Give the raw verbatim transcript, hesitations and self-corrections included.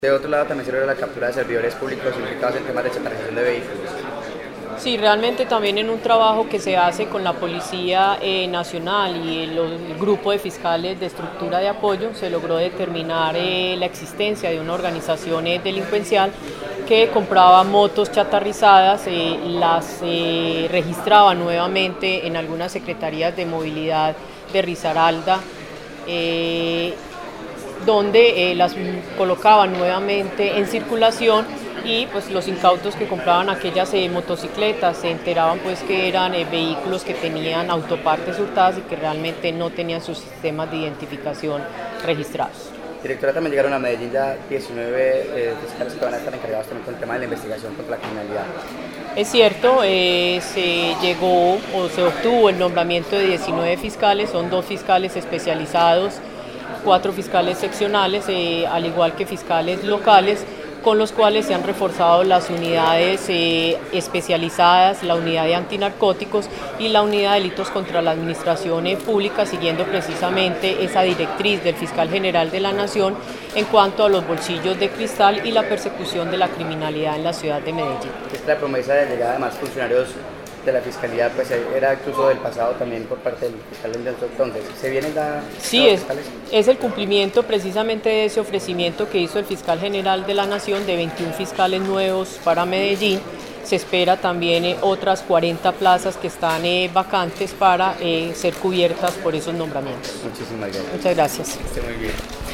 De otro lado, también se logra la captura de servidores públicos implicados en temas de chatarización de vehículos. Sí, realmente también en un trabajo que se hace con la Policía eh, Nacional y el, el grupo de fiscales de estructura de apoyo se logró determinar eh, la existencia de una organización eh, delincuencial que compraba motos chatarrizadas, eh, las eh, registraba nuevamente en algunas secretarías de movilidad de Risaralda, eh, donde eh, las colocaban nuevamente en circulación y pues los incautos que compraban aquellas eh, motocicletas se enteraban pues que eran eh, vehículos que tenían autopartes hurtadas y que realmente no tenían sus sistemas de identificación registrados. Directora, también llegaron a Medellín ya diecinueve eh, fiscales que van a estar encargados también con el tema de la investigación contra la criminalidad. Es cierto, eh, se llegó o se obtuvo el nombramiento de diecinueve fiscales, son dos fiscales especializados, cuatro fiscales seccionales, eh, al igual que fiscales locales, con los cuales se han reforzado las unidades eh, especializadas, la unidad de antinarcóticos y la unidad de delitos contra la administración eh, pública, siguiendo precisamente esa directriz del fiscal general de la Nación en cuanto a los bolsillos de cristal y la persecución de la criminalidad en la ciudad de Medellín. Esta promesa de llegada de más funcionarios de la Fiscalía pues era incluso del pasado también por parte del fiscal de entonces. ¿Se vienen la, sí, es, es el cumplimiento precisamente de ese ofrecimiento que hizo el fiscal general de la Nación de veintiún fiscales nuevos para Medellín. Se espera también eh, otras cuarenta plazas que están eh, vacantes para eh, ser cubiertas por esos nombramientos. Muchísimas gracias. Muchas gracias. Esté muy bien.